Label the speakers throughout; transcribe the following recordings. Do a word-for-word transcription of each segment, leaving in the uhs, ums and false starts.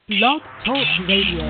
Speaker 1: Blog Talk Radio.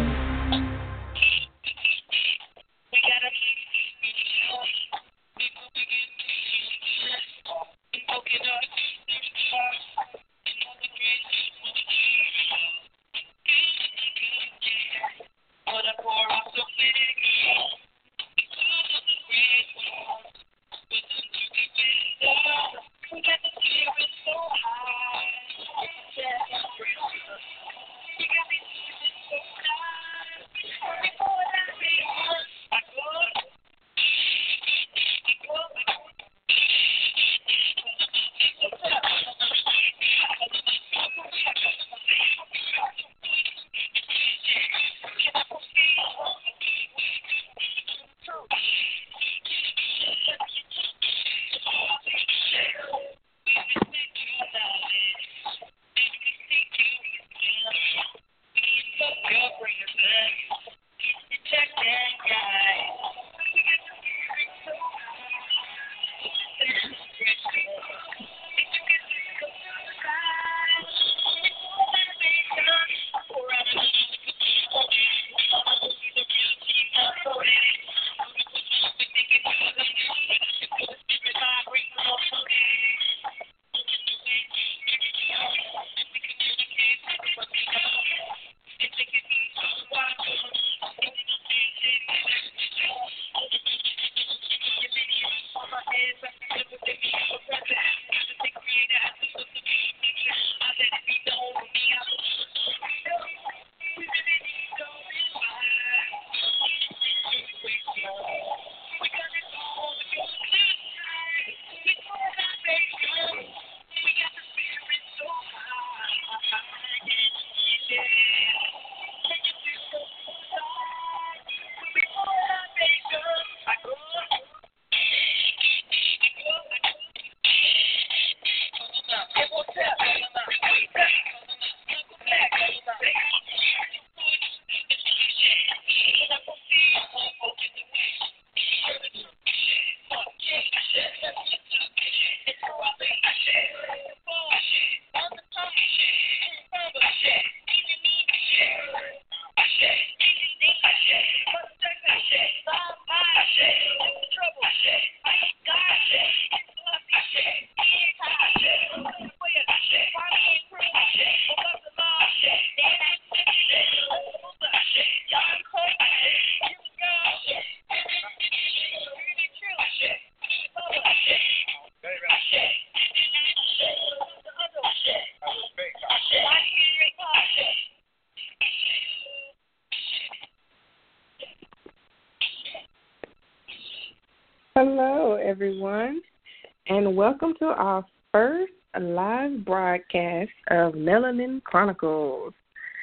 Speaker 2: Hello, everyone, and welcome to our first live broadcast of Melanin Chronicles.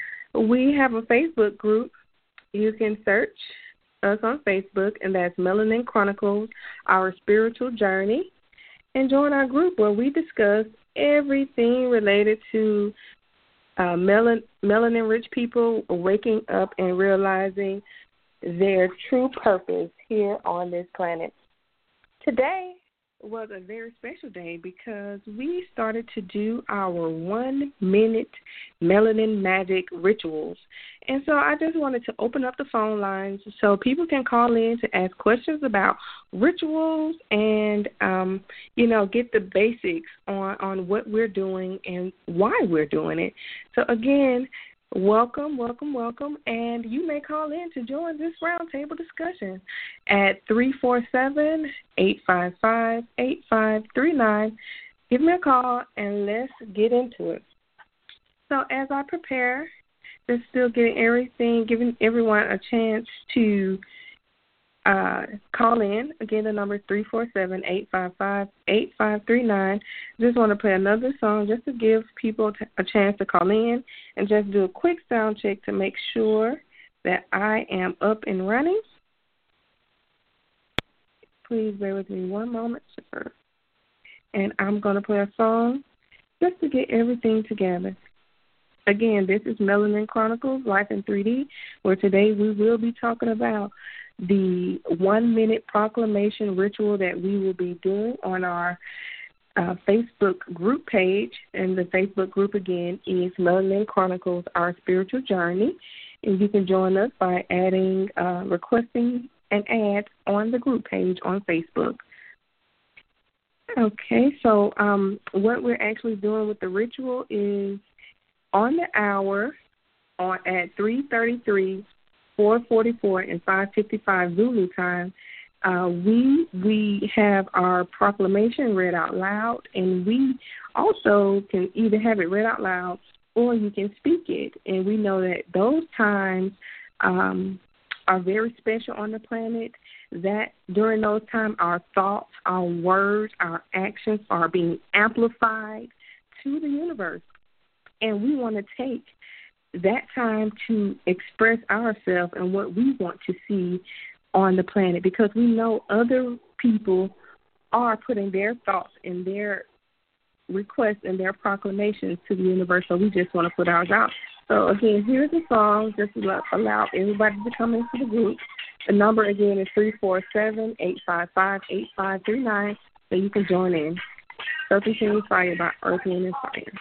Speaker 2: We have a Facebook group. You can search us on Facebook, and that's Melanin Chronicles, Our Spiritual Journey, and join our group where we discuss everything related to uh, melan- melanin-rich people waking up and realizing their true purpose here on this planet. Today was a very special day because we started to do our one-minute melanin magic rituals. And so I just wanted to open up the phone lines so people can call in to ask questions about rituals and, um, you know, get the basics on, on what we're doing and why we're doing it. So, again, Welcome, welcome, welcome, and you may call in to join this roundtable discussion at three four seven, eight five five, eight five three nine. Give me a call, and let's get into it. So as I prepare, just still getting everything, giving everyone a chance to uh, call in. Again, the number is three four seven, eight five five, eight five three nine. Just want to play another song just to give people t- a chance to call in and just do a quick sound check to make sure that I am up and running. Please bear with me one moment, sir. And I'm going to play a song just to get everything together. Again, this is Melanin Chronicles, Life in three D, where today we will be talking about the one-minute proclamation ritual that we will be doing on our uh, Facebook group page, and the Facebook group, again, is Melanin Chronicles, Our Spiritual Journey, and you can join us by adding, uh, requesting an ad on the group page on Facebook. Okay, so um, what we're actually doing with the ritual is on the hour on at three thirty-three, four forty-four, and five fifty-five Zulu time, uh, we we have our proclamation read out loud, and we also can either have it read out loud or you can speak it. And we know that those times um, are very special on the planet, that during those times our thoughts, our words, our actions are being amplified to the universe. And we want to take that time to express ourselves and what we want to see on the planet, because we know other people are putting their thoughts and their requests and their proclamations to the universe, so we just want to put ours out. So, again, here's a song just to allow everybody to come into the group. The number, again, is three four seven, eight five five, eight five three nine, so you can join in. Earthly Fire by Earth, Wind, and Fire.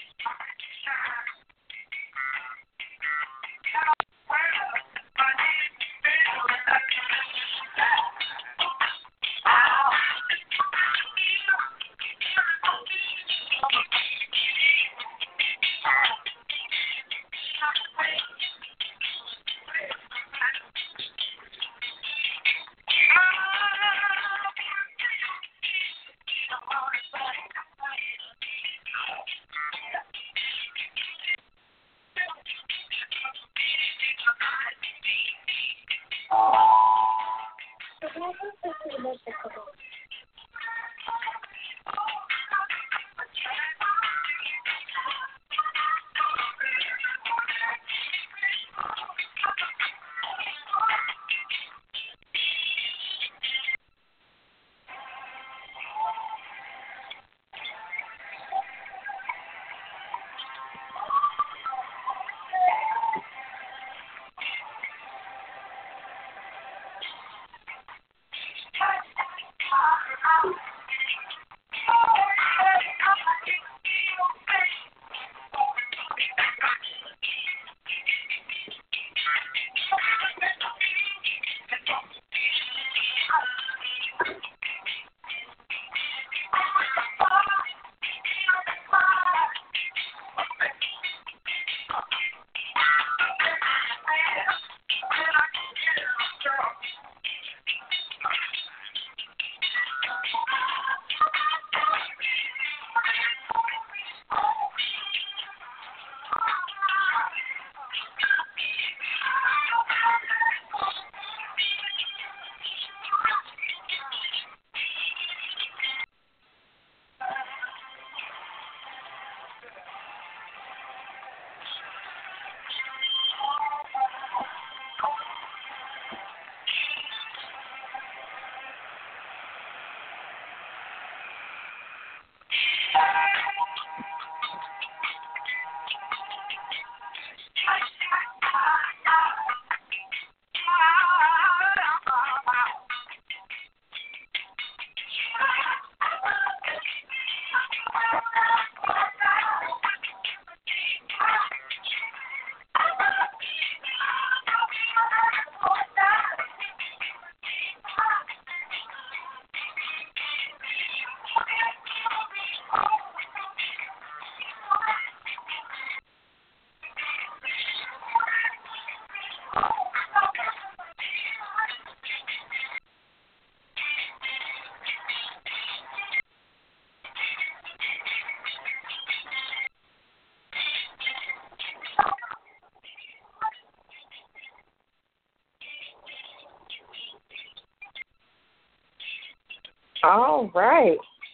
Speaker 2: All right.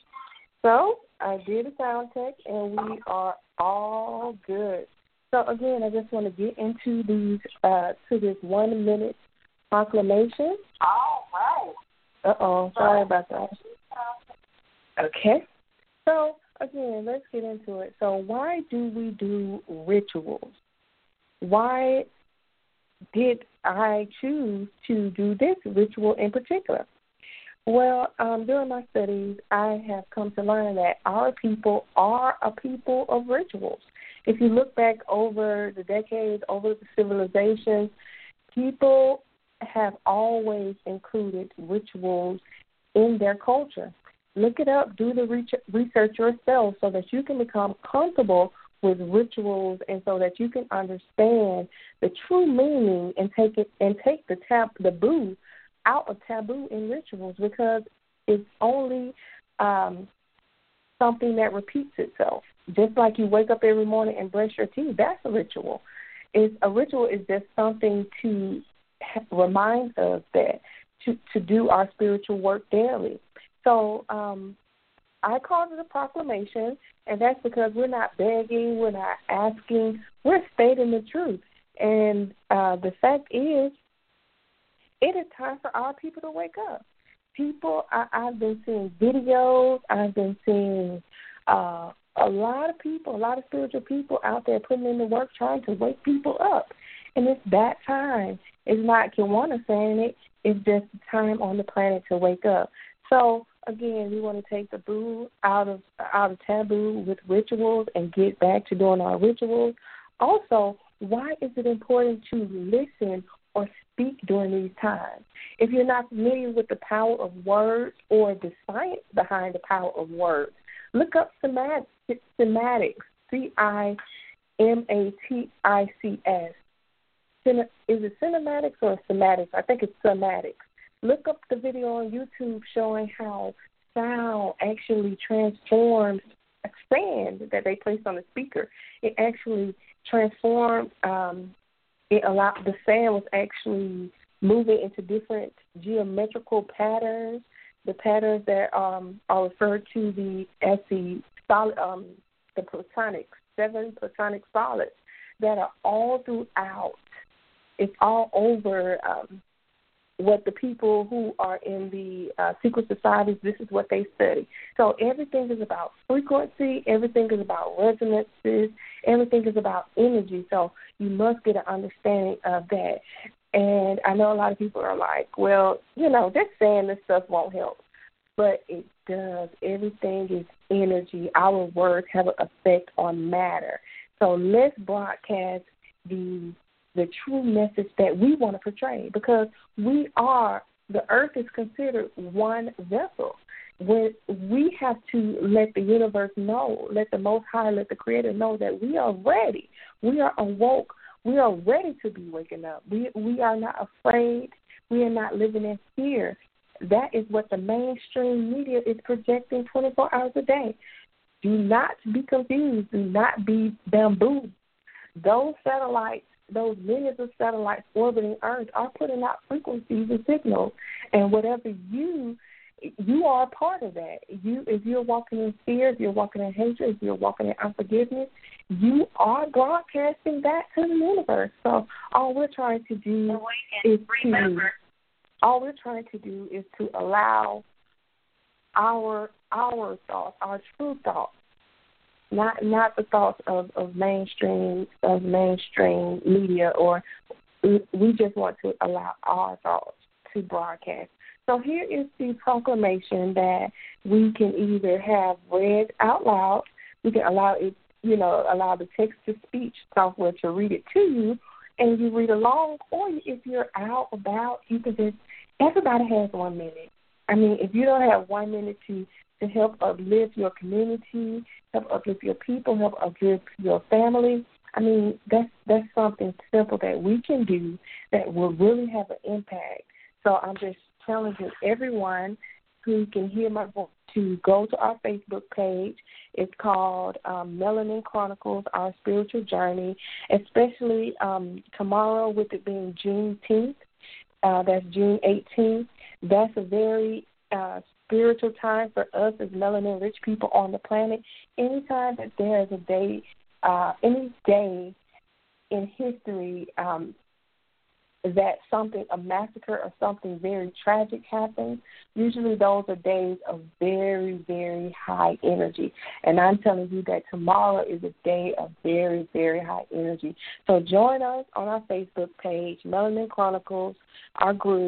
Speaker 2: So I did a sound check, and we are all good. So, again, I just want to get into these uh, to this one-minute proclamation.
Speaker 3: All right.
Speaker 2: Uh-oh. Sorry about that. Okay. So, again, let's get into it. So why do we do rituals? Why did I choose to do this ritual in particular? Well, um, during my studies, I have come to learn that our people are a people of rituals. If you look back over the decades, over the civilizations, people have always included rituals in their culture. Look it up, do the research yourself so that you can become comfortable with rituals and so that you can understand the true meaning and take it and take the tab the boo out of taboo in rituals, because it's only um, something that repeats itself. Just like you wake up every morning and brush your teeth, that's a ritual. It's, a ritual is just something to remind us that to, to do our spiritual work daily. So um, I call it a proclamation, and that's because we're not begging, we're not asking, we're stating the truth. And uh, the fact is, it is time for our people to wake up. People, I, I've been seeing videos, I've been seeing uh, a lot of people, a lot of spiritual people out there putting in the work trying to wake people up. And it's that time. It's not Kiwanis saying it, it's just the time on the planet to wake up. So, again, we want to take the boo out of out of taboo with rituals and get back to doing our rituals. Also, why is it important to listen or speak during these times? If you're not familiar with the power of words or the science behind the power of words, look up sematics, C I M A T I C S. Is it cinematics or sematics? I think it's sematics. Look up the video on YouTube showing how sound actually transforms a sand that they place on the speaker. It actually transformed, um, it allowed, the sand was actually moving into different geometrical patterns, the patterns that um, are referred to the as the solid, um, the platonic, seven platonic solids that are all throughout. It's all over um, what the people who are in the uh, secret societies, this is what they study. So everything is about frequency, everything is about resonances, everything is about energy. So you must get an understanding of that. And I know a lot of people are like, well, you know, just saying this stuff won't help. But it does. Everything is energy. Our words have an effect on matter. So let's broadcast the the true message that we want to portray, because we are, the earth is considered one vessel. When we have to let the universe know, let the Most High, let the Creator know that we are ready. We are awoke. We are ready to be waking up. We we are not afraid. We are not living in fear. That is what the mainstream media is projecting twenty-four hours a day. Do not be confused. Do not be bamboozled. Those satellites, those millions of satellites orbiting Earth are putting out frequencies and signals, and whatever you, you are a part of that. You, if you're walking in fear, if you're walking in hatred, if you're walking in unforgiveness, you are broadcasting that to the universe. So all we're trying to do is to, all we're trying to do is to allow our our thoughts, our true thoughts, Not not the thoughts of, of mainstream of mainstream media, or we just want to allow our thoughts to broadcast. So here is the proclamation that we can either have read out loud, we can allow it, you know, allow the text-to-speech software to read it to you, and you read along, or if you're out about, you can just, everybody has one minute. I mean, if you don't have one minute to to help uplift your community, help uplift your people, help uplift your family, I mean, that's that's something simple that we can do that will really have an impact. So I'm just challenging everyone who can hear my voice to go to our Facebook page. It's called um, Melanin Chronicles, Our Spiritual Journey, especially um, tomorrow with it being Juneteenth. Uh, that's June eighteenth. That's a very uh, spiritual time for us as melanin-rich people on the planet. Anytime that there is a day, uh, any day in history um, that something, a massacre or something very tragic happens, usually those are days of very, very high energy. And I'm telling you that tomorrow is a day of very, very high energy. So join us on our Facebook page, Melanin Chronicles, our group.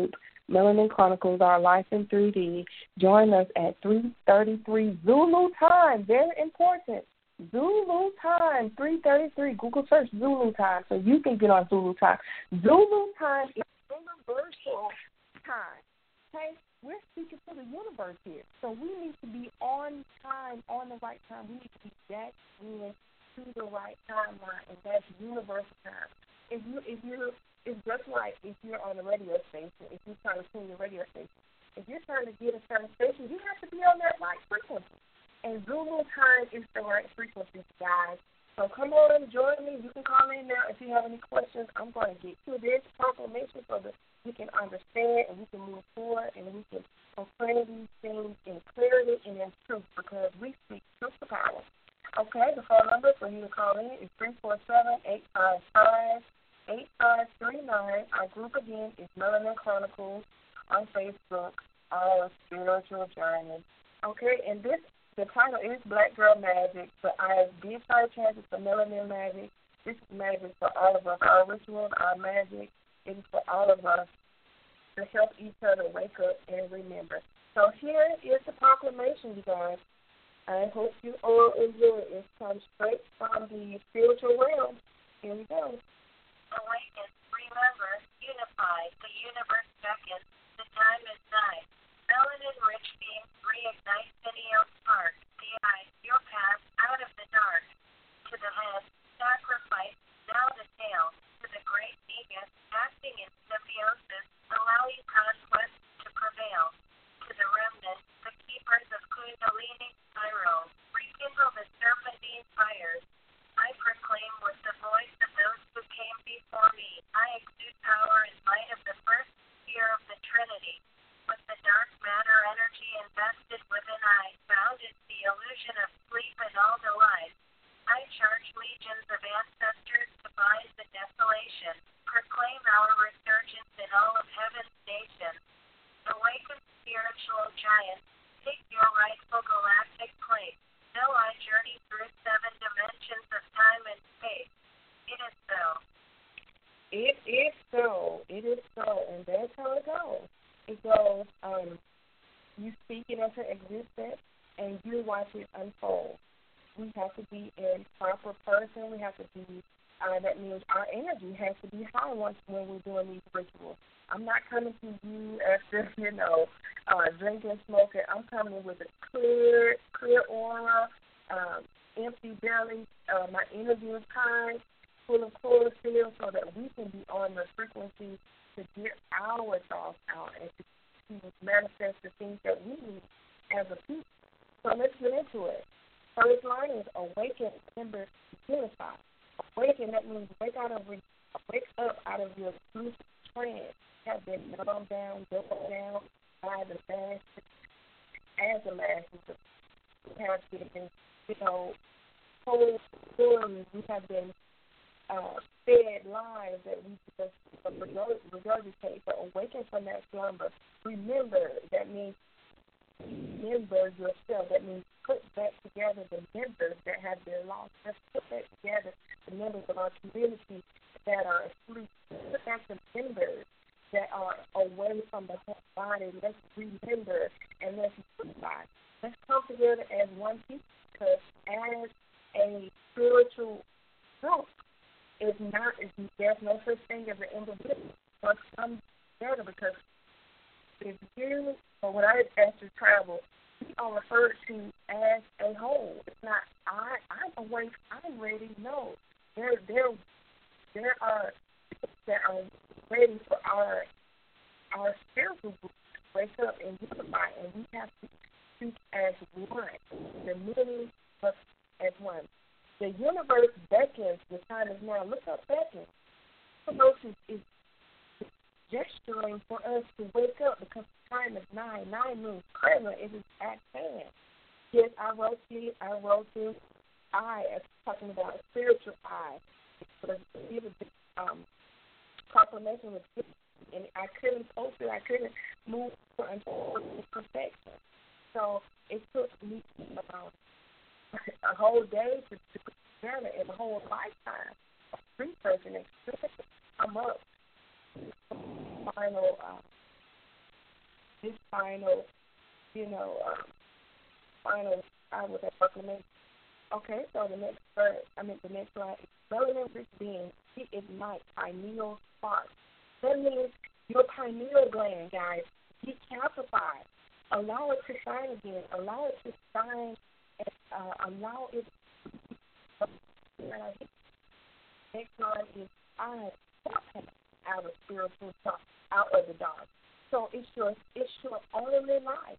Speaker 2: Melanin Chronicles, Our Life in three D. Join us at three thirty-three Zulu time. Very important. Zulu time, three thirty-three. Google search Zulu time so you can get on Zulu time. Zulu time is universal time. Okay? We're speaking to the universe here. So we need to be on time, on the right time. We need to be back in to the right timeline, and that's universal time. If you if you're it's just like if you're on a radio station, if you're trying to tune your radio station. If you're trying to get a certain station, you have to be on that right frequency. And Zulu time is the right frequency, guys. So come on, join me. You can call in now if you have any questions. I'm going to get to this proclamation so that we can understand and we can move forward and we can proclaim these things in clarity and in truth because we speak truth to power. Okay, the phone number for you to call in is three four seven, eight five five, eight five three nine. Our group again is Melanin Chronicles on Facebook, Our Spiritual Journey. Okay, and this, the title is Black Girl Magic, but I did try to change it to Melanin Magic. This is magic for all of us. Our rituals, our magic, it is for all of us to help each other wake up and remember. So here is the proclamation, you guys. I hope you all enjoy it. It comes straight from the spiritual realm. Here we go.
Speaker 3: Awaken, remember, unify, the universe beckons, the time is nigh. Melanin-rich beings reignite Pineal spark, the eye, your path out of the dark. To the head, sacrifice, now the tail, to the great Negus, acting in symbiosis, allowing conquest to prevail. To the remnant, the keepers of Kundalini spiral, rekindle the serpentine fires. I proclaim with the voice of those who came before me. I exude power and might of the first year of the Trinity. With the dark matter energy invested within I, bound in the illusion of sleep and all delight. I charge legions of ancestors to bind the desolation. Proclaim our resurgence in all of heaven's nations. Awaken spiritual giants, take your rightful galactic place. Now I journey through seven dimensions of time and space. It is so.
Speaker 2: It is so. It is so. And that's how it goes. It goes, um, you speak it into existence, and you watch it unfold. We have to be in proper person. We have to be, uh, that means our energy has to be high once when we're doing these rituals. I'm not coming to you after, you know, uh, drinking, smoking. I'm coming with a clear, clear aura, um, empty belly. Uh, my energy is high, full of chlorophyll, so that we can be on the frequency to get our thoughts out and to, to manifest the things that we need as a people. So let's get into it. First line is awaken, remember, unify. Awaken, that means wake out of wake up out of your sleep trance. Have been numbed down, dulled down by the masses, as the masses have been, you know, told stories. We have been uh, fed lies that we just regurgitate. So awaken from that slumber. Remember, that means remember yourself. That means put back together the members that have been lost. Let's put back together the members of our community that are asleep. Put back the members that are away from the whole body. Let's remember and let's unify. Let's come together as one people, because as a spiritual group, it's not, it's, there's no such thing as an individual. Let's come together, because if you, or when I ask to travel, we are referred to as a whole. It's not, I, I'm awake, I'm ready. No, there, there, there are that are ready for our our spiritual group to wake up and unify, and we have to speak as one. The many of us as one. The universe beckons. The time is now. Look up beckons. The universe is, is gesturing for us to wake up, because the time is nine. Nine means present. It is at hand. Yes, I wrote you. I wrote you. I, as talking about a spiritual eye. It's a um, proclamation was given, and I couldn't post it. I couldn't move until perfection. So it took me um, a whole day to, to put together, and a whole lifetime of research and experience to come up with the final uh, this final, you know, um, final, I would have recommended. Okay, so the next verse, I mean the next line is melanin rich being, it ignites pineal spark. That means your pineal gland, guys, decalcify. Allow it to shine again. Allow it to shine and uh, allow it uh, next line is I out of spiritual dark, out of the dark. So it's your it's your only life.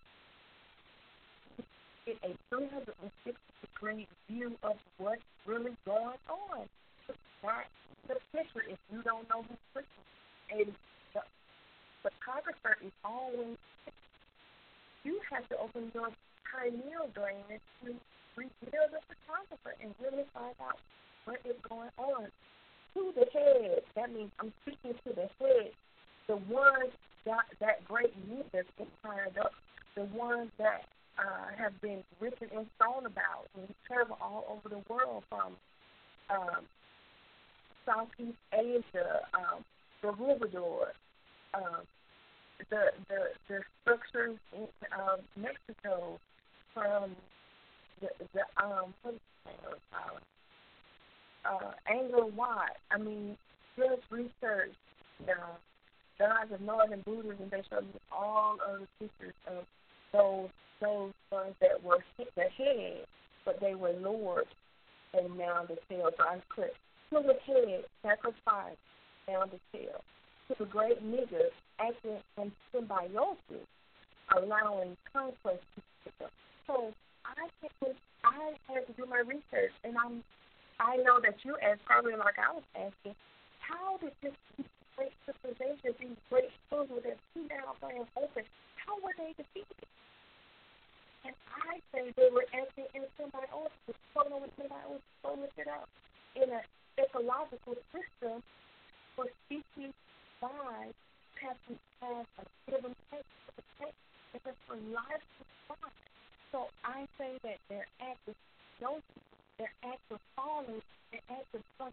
Speaker 2: Get a three hundred sixty degree view of what's really going on. It's not the picture if you don't know who's pushing. And the photographer is always, you have to open your pineal gland to reveal the photographer and really find out what is going on. To the head, that means I'm speaking to the head, the ones that, that great leaders inspired up, the ones that uh, have been written and thrown about and travel all over the world from um, Southeast Asia, um, the Rubador, um, the, the the structures in uh, Mexico, from the, the um, what is it, uh, Uh, Angkor Wat. I mean, just research the gods of Northern Buddhism. They show you all of the pictures of those those ones that were the head, but they were lords, and now the tail. So I put to the head, sacrifice, now the tail. To the great nigger, acting in symbiosis, allowing conquest to pick up. So I had, I had to do my research, and I'm I know that you asked, probably like I was asking, how did this great civilization, these great schools with their feet down playing open, how were they defeated? And I say they were acting in symbiosis, totally symbiosis, so lift it up, in an ecological system for species lives have to have a give and take, give and take, because for life to thrive. So I say that their act is no. Their act of falling, their act of growth,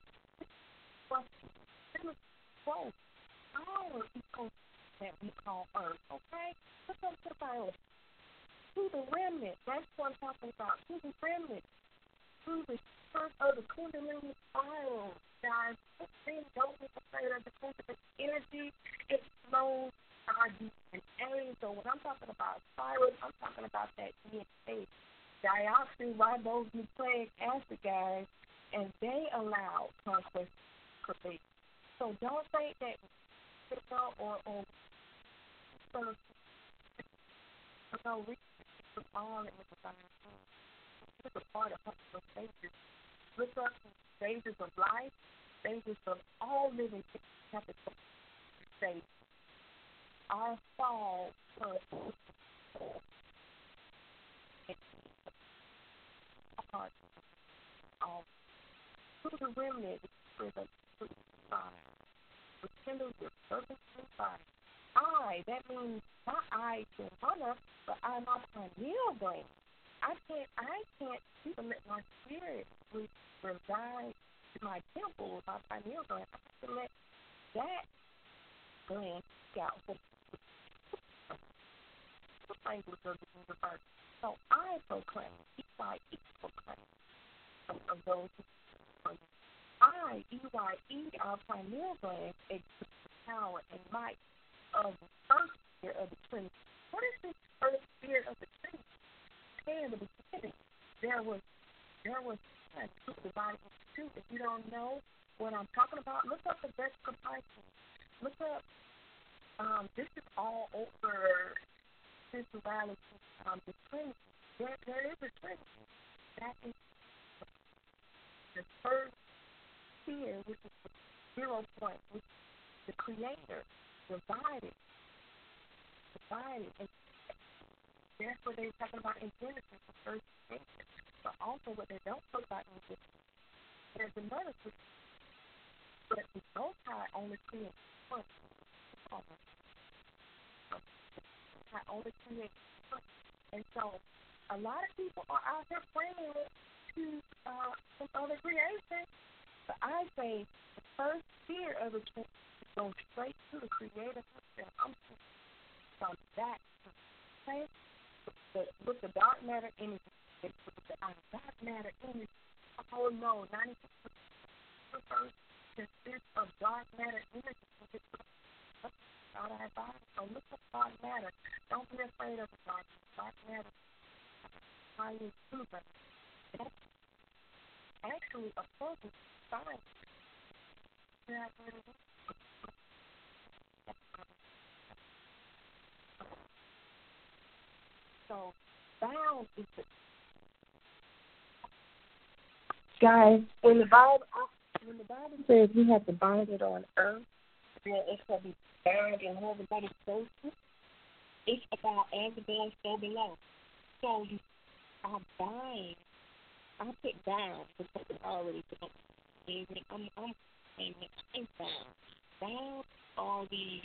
Speaker 2: our ecosystem that we call Earth, okay? Let's go to the Bible. To the remnant, that's what I'm talking about. To the remnant, to the first of the Kundalini spiral, guys. Please don't be afraid of the Kundalini energy. It flows our D N A. So when I'm talking about spirals, I'm talking about that D N A. Deoxyribonucleic acid, guys, and they allow conquest to be. So don't think that or or so no research all in the science. It's a part of the stages. Look up stages of life, stages of all living capital states. Our fall plus Um, to the remnant is a fire. The kindle with purpose and fire. I, that means not I to runner, but I my pineal gland. I can't I can't even let my spirit reside in my temple with my pineal gland. I have to let that gland out for the language of the universe. So I proclaim, E Y E proclaim of those who I, E Y E, our pineal gland, exhibits the power and might of the first spirit of the Trinity. What is this first spirit of the Trinity? In the beginning, there was there was one truth divided into two. If you don't know what I'm talking about, look up the best comparison. Look up. Um, this is all over sensuality. Um, the Trinity. There, there is a Trinity. That is the first sphere, which is the zero point, which is the Creator divided, divided, and that's what they're talking about in Genesis, the first creation. But also, what they don't talk about in Genesis, there's another creation, but the Most High only creates one. I only create one, and so a lot of people are out here praying to uh, some other creation. But I say the first fear of the Trinity is go straight to the Creator himself. I'm
Speaker 4: from that, okay? But with the dark matter energy, with the uh, dark matter energy, oh no, ninety-six percent consists of dark matter energy. Out of our body. So look at dark matter. Don't be afraid of the dark matter. Dark matter. How you do that? That's actually a focus sign. Yeah, really. So bound is the guys. When the Bible when the Bible says we have to bind it on earth, then it shall be bound in heaven. But it's so it's about as above, so below. So you I bind. I put down because it's already done. I'm I'm saying I'm bound. Bound are the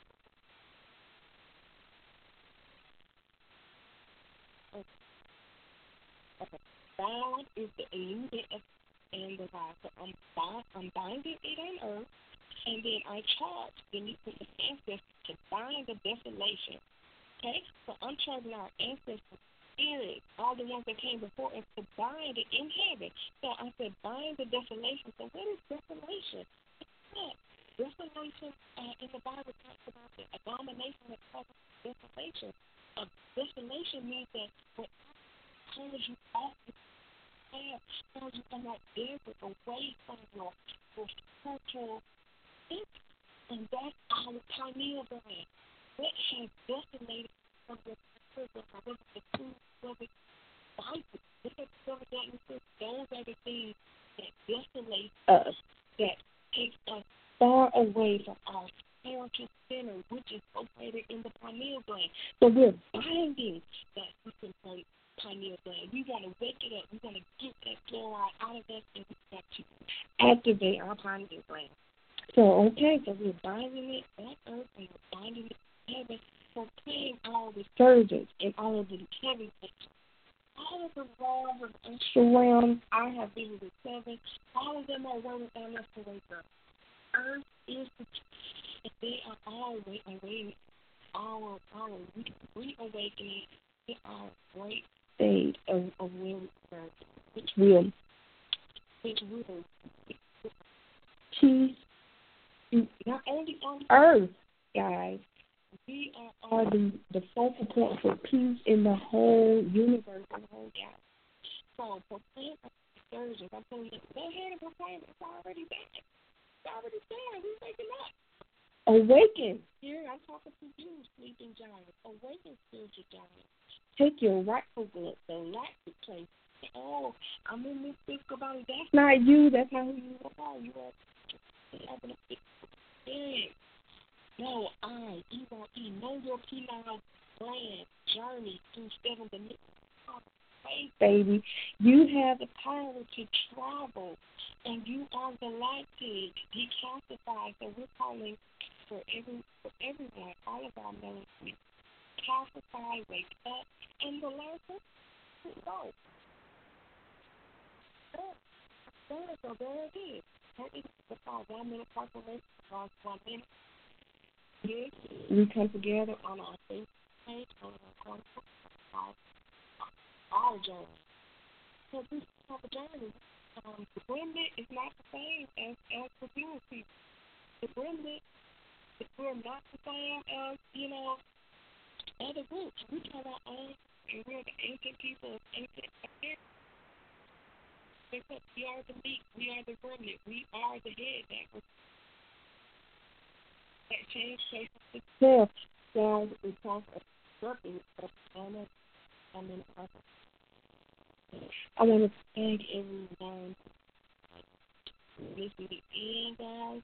Speaker 4: okay. Bound is the illusion of and the lie. So I'm bind, I'm binding it on earth, and then I charge the the ancestors to bind the desolation. Okay, so I'm charging our ancestors. Spirit, all the ones that came before us, to bind it in heaven. So I said, bind the desolation. So what is desolation? It's not. Desolation uh, in the Bible talks about the abomination that causes desolation. Uh, desolation means that what turns you off the path, turns you from that desert away from your, your spiritual things. And that's our pineal gland. What has desolated from your spiritual, whether it's the food, whether it's vices, whether it's those are the things that desolate us, that takes us far away from our spiritual center, which is located in the pineal gland. So we're binding that system pineal gland. We want to wake it up. We want to get that fluoride out of us, and we want to activate our pineal gland. So, okay, so we're binding it on earth and we're binding it in heaven, proclaim our resurgence in all of the heavy things. All of the realms of astral realms, I have visited seven. All of them are waiting on us to wake up. Earth is the and they are all awaiting our our reawakening to our great state of, of where we are, which will which will peace not only on earth, guys. We are, are the, the focal point for peace in the whole universe and the whole galaxy. So proclaim resurgence. I'm telling you, go ahead and proclaim it. It's already there. It's already there. We're waking up. Awaken. Here, I'm talking to you, sleeping giants. Awaken, spiritual giants. Take your rightful place, the rightful place. Oh, I'm in this physical body. That's not you. That's not who you are. You are having a physical experience. No, I, E Y E, know your penile gland journey through seven dimensions. Hey, baby, you have the power to travel, and you are the light to decalcify. So we're calling for every for everyone, all of our members, calcify, wake up, and the last one, go. So there it is. That is about one minute proclamation, one minute. Yes, we come together on our Facebook page, on our conference, our, our journey. So this type of journey, um, the remnant is not the same as, as the Jewish people. The remnant, we're not the same as, you know, other groups. We have our own, and we're the ancient people of ancient affairs. We are the meat, we are the remnant, we are the head that was that change place itself. So we talk about something that's on it. I mean, I want to thank everyone for listening in, guys.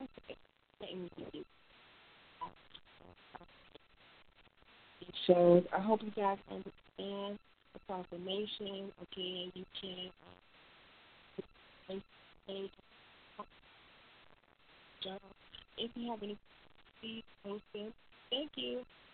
Speaker 4: Shows. I hope you guys understand the confirmation. Again, you can uh, if you have any, please post them. Thank you.